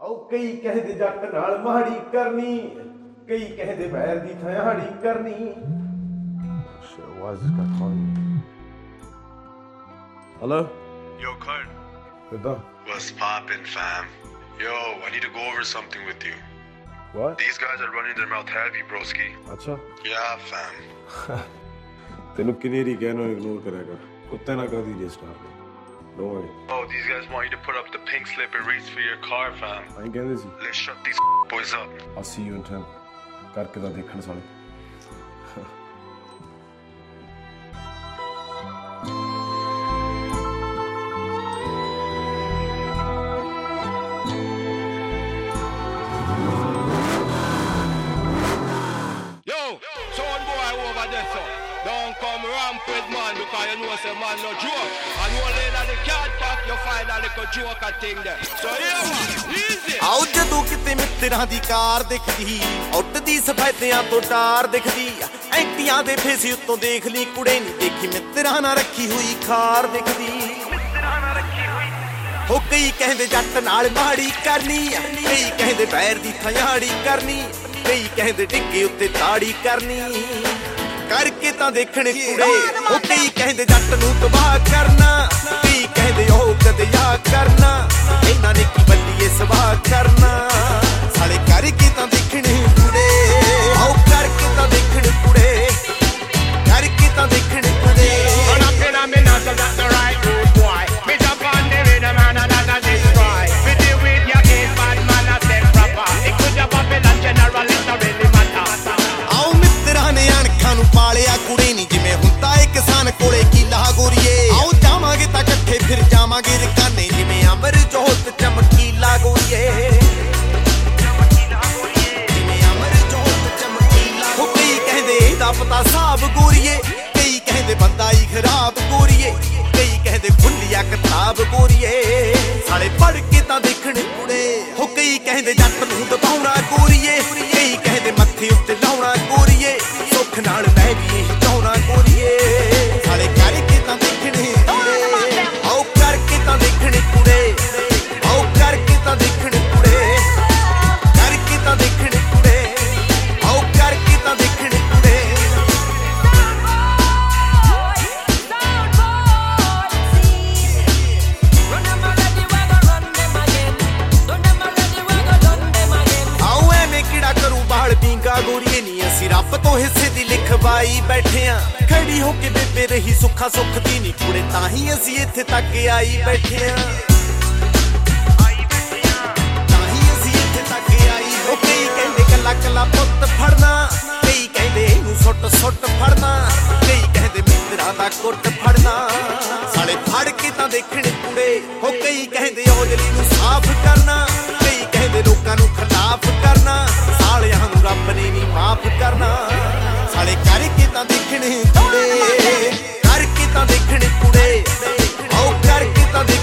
कई कहते जट नाल माड़ी करनी, कई कहते बैर दी थयाड़ी करनी। Why is this guy calling me? Hello? Yo, Kurt. Kiddha? What's poppin', fam? Yo, I need to go over something with you. What? These guys are running their mouth heavy, broski. अच्छा Yeah, fam. तेनू किनेरी कहनो ignore करेगा, कुत्ते ना कर दीजिए star. Don't worry. Oh, these guys want you to put up the pink slip and reach for your car, fam. I ain't getting this. Let's shut these boys up. I'll see you in 10. करके दा देखण साले। Yo, son boy over there, so don't come ramp with man because you know say man no joke. And you lay at the cat park, you find a little joker thing there. So yeah, easy. ਆਉ ਜਦੋਂ ਕਿਤੇ ਮਿੱਤਰਾਂ ਦੀ ਕਾਰ ਦਿਖਦੀ, ਉੱਡਦੀ ਸਫੈਦਿਆਂ ਤੋਂ ਡਾਰ ਦਿਖਦੀ, ਐਂਟੀਆਂ ਦੇ face ਉੱਤੋਂ ਦੇਖ ਲਈ ਕੁੜੇ ਨਹੀਂ ਦੇਖੀ ਮਿੱਤਰਾਂ ਨਾਲ ਰੱਖੀ ਹੋਈ ਖਾਰ ਦਿਖਦੀ। ਹੋ ਕਈ ਕਹਿੰਦੇ ਜੱਟ ਨਾਲ ਮਾੜੀ ਕਰਨੀ, ਕਈ ਕਹਿੰਦੇ ਪੈਰ ਦੀ ਥਿਆੜੀ ਕਰਨੀ, ਕਈ ਕਹਿੰਦੇ ਡਿੱਗੇ ਉੱਤੇ ਤਾੜੀ ਕਰਨੀ, ਕਰਕੇ ਤਾਂ ਦੇਖਣ ਕੁੜੇ। ਹੋ ਕਈ ਕਹਿੰਦੇ ਜੱਟ ਨੂੰ ਤਬਾਹ ਕਰਨਾ, ਕਈ ਕਹਿੰਦੇ ਉਹ ਕਦਿਆ ਕਰਨਾ, ਇਹਨਾਂ ਨੇ ਕੀ ਬੱਲੀਏ ਸਵਾਹ ਕਰਨਾ, ਸਾਲੇ ਕਰਕੇ ਤਾਂ ਦੇਖਣ ਕੁੜੇ। ਆਓ ਕਰਕੇ ਤਾਂ ਦੇਖਣ ਕੁੜੇ, ਕਰਕੇ ਤਾਂ ਦੇਖਣ ਕੁੜੇ। Run up in a minute, so that's the right road, boy. Me jump on the rhythm and another destroy. We deal with your case, bad man, I said proper. It could your Babylon general, it don't really matter. ਆਓ ਮਿੱਤਰਾਂ ਨੇ ਅਣਖਾਂ ਨੂੰ ਪਾਲਿਆ ਕੁੜੇ ਨੀ, ਜਿਵੇਂ ਹੁੰਦਾ ਏ ਕਿਸਾਨ ਕੋਲੇ ਕੀਲਾ ਗੋਰੀਏ। ਆਓ ਜਾਵਾਂਗੇ ਤਾਂ ਇਕੱਠੇ ਫਿਰ ਜਾਵਾਂਗੇ ਰਕਾਨੇ, ਜਿਵੇਂ ਅਮਰ ਜੋਤ ਚਮਕੀਲਾ ਗੋਰੀਏ। ਜਿਵੇਂ ਅਮਰ ਜੋਤ ਚਮਕੀਲਾ। ਹੋ ਕਈ ਕਹਿੰਦੇ ਇਹਦਾ ਪਤਾ ਸਾਬ ਗੋਰੀਏ, ਕਈ ਕਹਿੰਦੇ ਬੰਦਾ ਹੀ ਖਰਾਬ ਗੋਰੀਏ, ਕਈ ਕਹਿੰਦੇ ਖੁੱਲਿਆ ਕਿਤਾਬ ਗੋਰੀਏ, ਸਾਲੇ ਪੜ੍ਹ ਕੇ ਤਾਂ ਦੇਖਣ ਕੁੜੇ। ਹੋ ਕਈ ਕਹਿੰਦੇ ਜੱਟ ਨੂੰ ਦਬਾਉਣਾ ਗੋਰੀਏ, ਕਈ ਕਹਿੰਦੇ ਮੱਥੇ ਉੱਤੇ ਲਾਉਣਾ ਗੋਰੀਏ, ਸੁੱਖ ਨਾਲ ਮੈਂ ਵੀ ਇਹ ਚਾਹੁੰਦਾ ਗੋਰੀਏ, ਸਾਲੇ ਕਰਕੇ ਤਾਂ ਦੇਖਣ ਕੁੜੇ। ਆਓ ਕਰਕੇ ਤਾਂ ਦੇਖਣ ਕੁੜੇ, ਆਓ ਕਰਕੇ ਤਾਂ ਦੇਖਣ ਕੁੜੇ, ਕਰਕੇ ਤਾਂ ਦੇਖਣ ਕੁੜੇ, ਆਓ ਕਰਕੇ ਤਾਂ ਦੇਖਣ ਕੁੜੇ। ਆਓ ਐਵੇਂ ਕਿਹੜਾ ਕਰੂ ਬਾਲ ਪੀਂਗਾ ਗੋਰੀਏ ਨੀ, ਅਸੀਂ ਰੱਬ ਤੋਂ ਹਿੱਸੇ ਦੀ ਲਿਖਵਾਈ ਬੈਠੇ ਆਂ, ਖੜੀ ਹੋ ਕੇ ਬੇਬੇ ਰਹੀ ਸੁੱਖਾ ਸੁੱਖ ਦੀ ਨੀ ਕੁੜੇ, ਤਾਂ ਹੀ ਅਸੀਂ ਇੱਥੇ ਤੱਕ ਆਈ ਬੈਠੇ ਆਂ, ਤਾਂ ਹੀ ਅਸੀਂ ਇੱਥੇ ਤੱਕ ਆਈ। ਉਹ ਕਈ ਕਹਿੰਦੇ ਕੱਲਾ ਕੱਲਾ ਪੁੱਤ ਫੜਨਾ, ਕਈ ਕਹਿੰਦੇ ਇਹਨੂੰ ਸੁੱਟ ਸੁੱਟ ਫੜਨਾ, ਕਈ ਕਹਿੰਦੇ ਮਿੱਤਰਾਂ ਦਾ ਕੁੱਟ ਫੜਨਾ, ਸਾਲੇ ਫੜ ਕੇ ਤਾਂ ਦੇਖਣ ਕੁੜੇ। ਹੋ ਕਈ ਕਹਿੰਦੇ ਔਜਲੀ ਨੂੰ ਸਾਫ਼ ਕਰਨਾ, ਕਈ ਕਹਿੰਦੇ ਲੋਕਾਂ ਨੂੰ ਖਿਲਾਫ ਕਰਨਾ, ਸਾਲਿਆਂ ਨੂੰ ਰੱਬ ਨੇ ਨੀ ਮਾਫ ਕਰਨਾ, ਸਾਲੇ ਕਰਕੇ ਤਾਂ ਦੇਖਣ ਕੁੜੇ, ਕਰਕੇ ਤਾਂ ਦੇਖਣ ਕੁੜੇ, ਆਓ ਕਰਕੇ ਤਾਂ